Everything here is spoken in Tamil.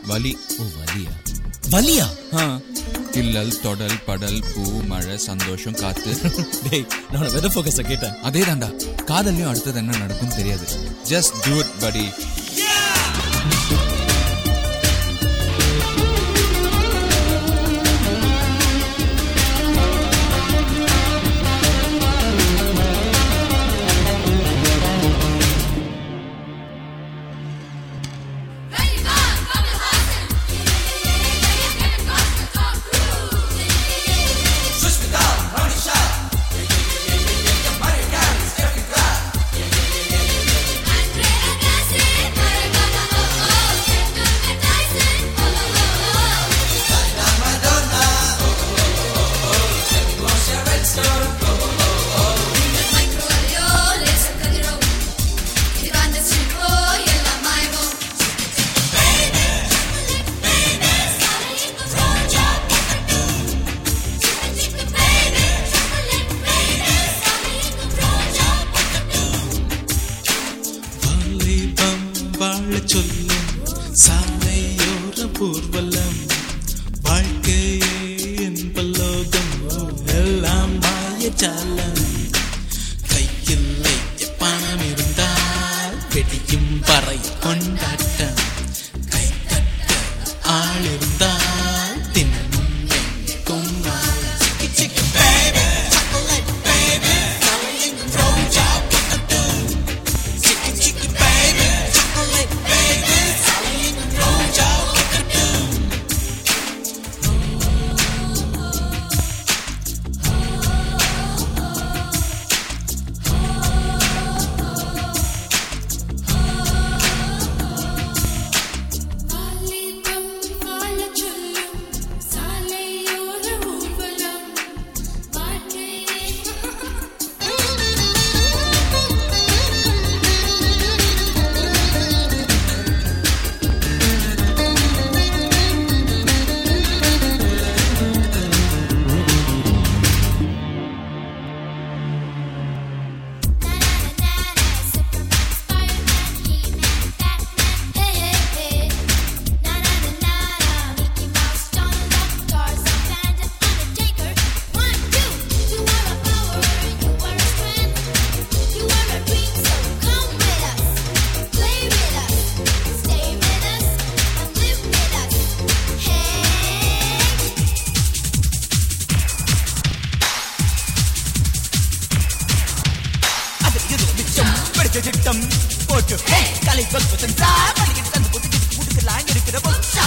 வலி. ஓ வலியா? வலியா? இல்லல், தொடல், படல், பூ, மழை, சந்தோஷம், காத்து. டேய், நான் வெதர் ஃபோக்கஸ கேட்டேன். அதே தாண்டா, காதல்லையும் அடுத்தது என்ன நடக்கும் தெரியாது. ஜஸ்ட் டூ இட் படி. சொல்லும் சாலையோர பூர்வலம் வாழ்க்கையே என்பலோகம் எல்லாம் மாயஜாலம் கையில் பணம் இருந்தால் வெடியும் வரை கொண்டாட்டம் கை தட்ட ஆள் இருந்தால் தின்னும் கொண்டாட்டம் திட்டம் போட்டு கலை பக்வத்தன் சார் படிக்கிட்டு தந்து போட்டு முடுக்கலாம் இருக்கிற